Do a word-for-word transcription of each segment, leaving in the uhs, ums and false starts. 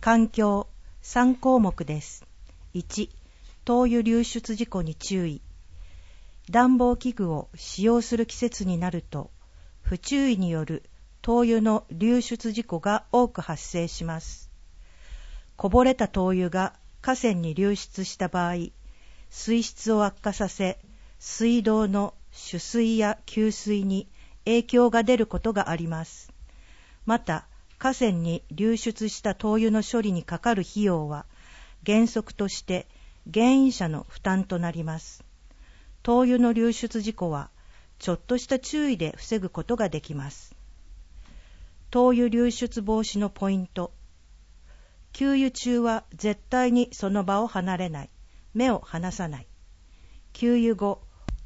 環境さん項目です。いち、灯油流出事故に注意。暖房器具を使用する季節になると、不注意による灯油の流出事故が多く発生します。こぼれた灯油が河川に流出した場合、水質を悪化させ、水道の取水や給水に影響が出ることがあります。また、河川に流出した灯油の処理にかかる費用は、原則として原因者の負担となります。灯油の流出事故は、ちょっとした注意で防ぐことができます。灯油流出防止のポイント。給油中は絶対にその場を離れない。目を離さない。給油後、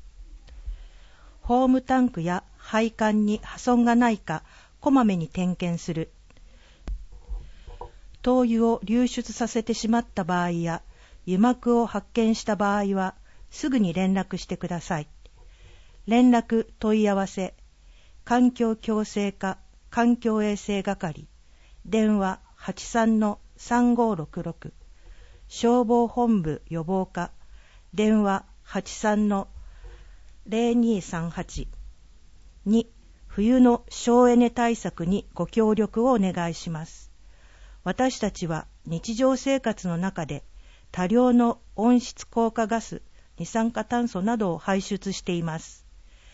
ホームタンクや配管に破損がないかこまめに点検する。灯油を流出させてしまった場合や油膜を発見した場合はすぐに連絡してください。連絡問い合わせ、環境共生課環境衛生係、電話 はちさんのさんごーろくろく、消防本部予防課、電話 はちさんのぜろにさんはち。に、冬の省エネ対策にご協力をお願いします。私たちは日常生活の中で多量の温室効果ガス、二酸化炭素などを排出しています。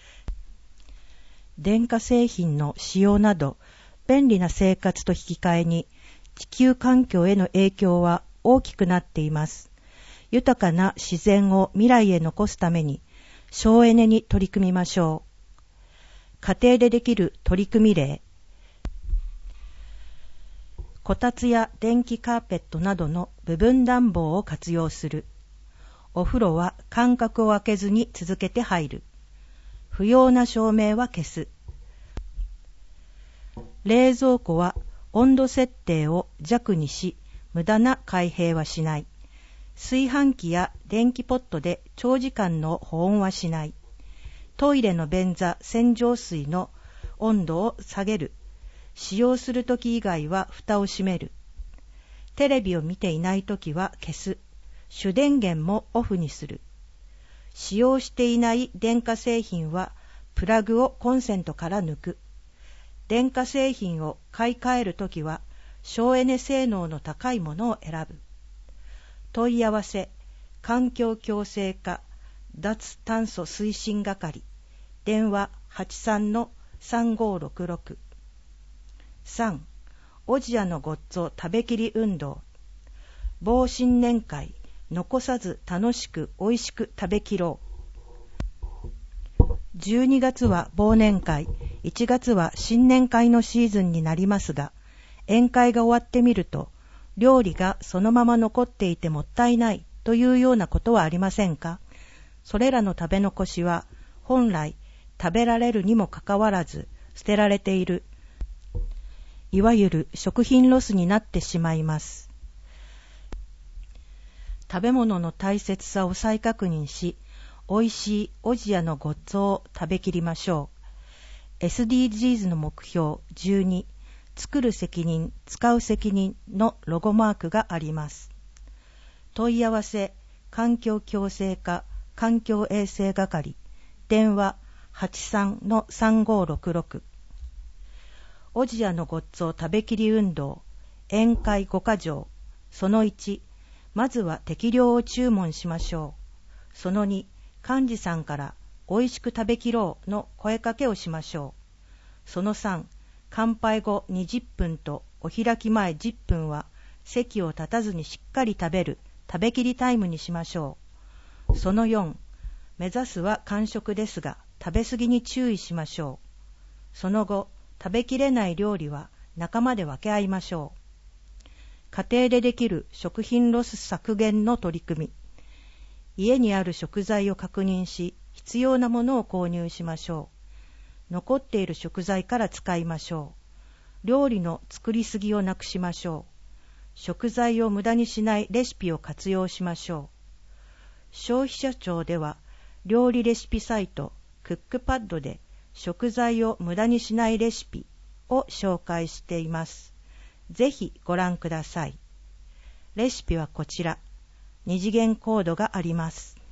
電化製品の使用など便利な生活と引き換えに地球環境への影響は大きくなっています。豊かな自然を未来へ残すために省エネに取り組みましょう。家庭でできる取り組み例。こたつや電気カーペットなどの部分暖房を活用する。お風呂は間隔を空けずに続けて入る。不要な照明は消す。冷蔵庫は温度設定を弱にし、無駄な開閉はしない。炊飯器や電気ポットで長時間の保温はしない。トイレの便座、洗浄水の温度を下げる。使用するとき以外は蓋を閉める。テレビを見ていないときは消す。主電源もオフにする。使用していない電化製品はプラグをコンセントから抜く。電化製品を買い替えるときは省エネ性能の高いものを選ぶ。問い合わせ、環境共生課脱炭素推進係、電話 はちさんのさんごーろくろく。さん. おじやのごっつぉ食べきり運動。防新年会、残さず楽しくおいしく食べきろう。じゅうにがつは忘年会、いちがつは新年会のシーズンになりますが、宴会が終わってみると、料理がそのまま残っていてもったいないというようなことはありませんか？それらの食べ残しは、本来食べられるにもかかわらず捨てられている、いわゆる食品ロスになってしまいます。食べ物の大切さを再確認し、おいしいおじやのごっつぉを食べきりましょう。エスディージーズ の目標じゅうに、作る責任、使う責任のロゴマークがあります。問い合わせ、環境共生課環境衛生係、電話 はちさんのさんごーろくろく。おじやのごっつぉ食べきり運動、宴会ごか条。そのいち、まずは適量を注文しましょう。そのに、幹事さんからおいしく食べきろうの声かけをしましょう。そのさん、乾杯後にじゅっぷんとお開き前じゅっぷんは席を立たずにしっかり食べる食べきりタイムにしましょう。そのよん、目指すは完食ですが食べ過ぎに注意しましょう。そのご、食べきれない料理は仲間で分け合いましょう。家庭でできる食品ロス削減の取り組み。家にある食材を確認し、必要なものを購入しましょう。残っている食材から使いましょう。料理の作りすぎをなくしましょう。食材を無駄にしないレシピを活用しましょう。消費者庁では、料理レシピサイトクックパッドで食材を無駄にしないレシピを紹介しています。ぜひご覧ください。 レシピはこちら。二次元コードがあります。